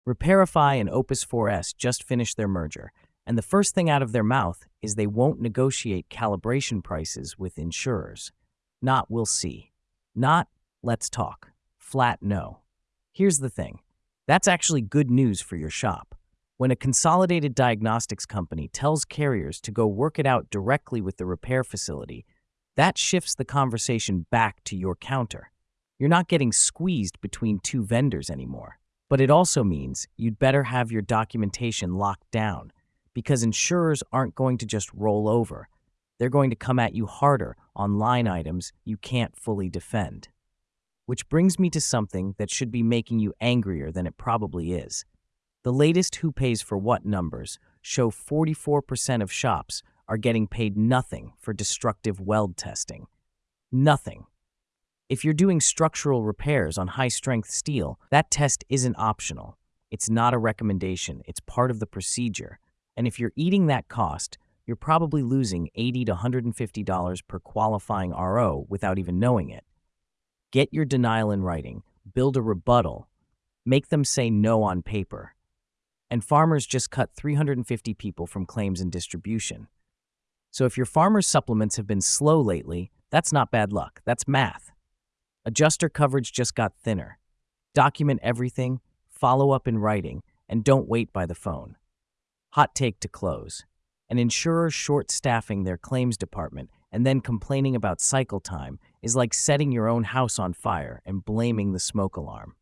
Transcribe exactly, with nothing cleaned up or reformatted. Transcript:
Repairify and Opus four S just finished their merger, and the first thing out of their mouth is they won't negotiate calibration prices with insurers. Not "we'll see." Not "let's talk." Flat no. Here's the thing. That's actually good news for your shop. When a consolidated diagnostics company tells carriers to go work it out directly with the repair facility, that shifts the conversation back to your counter. You're not getting squeezed between two vendors anymore. But it also means you'd better have your documentation locked down, because insurers aren't going to just roll over. They're going to come at you harder on line items you can't fully defend. Which brings me to something that should be making you angrier than it probably is. The latest Who Pays for What numbers show forty-four percent of shops are getting paid nothing for destructive weld testing. Nothing. If you're doing structural repairs on high-strength steel, that test isn't optional. It's not a recommendation, it's part of the procedure. And if you're eating that cost, you're probably losing eighty to one hundred fifty dollars per qualifying R O without even knowing it. Get your denial in writing, build a rebuttal, make them say no on paper. And farmers just cut three hundred fifty people from claims and distribution. So if your farmer's supplements have been slow lately, that's not bad luck, that's math. Adjuster coverage just got thinner. Document everything, follow up in writing, and don't wait by the phone. Hot take to close. An insurer short-staffing their claims department and then complaining about cycle time is like setting your own house on fire and blaming the smoke alarm.